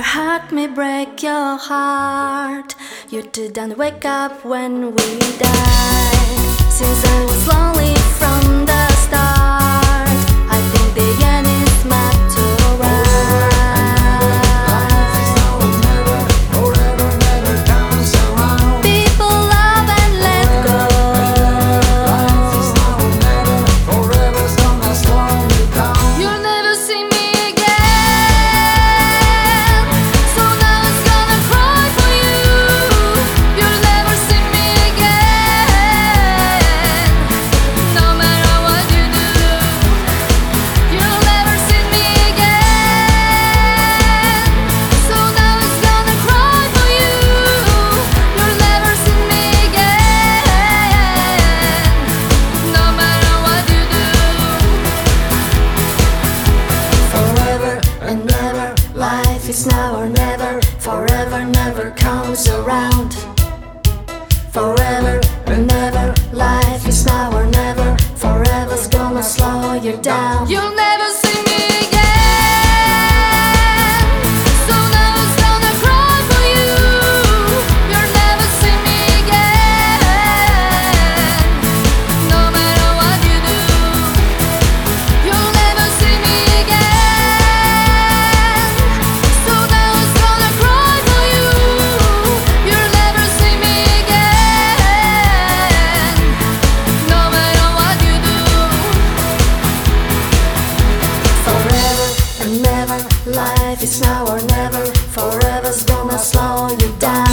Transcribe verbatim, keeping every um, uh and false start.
never hurt me, break your heart. You didn't wake up when we died. Since I was lonely from the start, I think the end is matter right. People love and let go. You'll never see me again, so now it's gonna cry for you. You'll never see me again, no matter what you do. You'll never see me again, so now it's gonna cry for you. You'll never see me again, no matter what you do. Forever and never, life is now or never. Forever never comes around. Forever and never, life is now or never. Forever's gonna slow you down. You'll never see me again, so now it's gonna cry for you. You'll never see me again, no matter what you do. You'll never see me again, so now it's gonna cry for you. You'll never see me again, no matter what you do. Forever and never, life is now or never. Forever's gonna slow you down.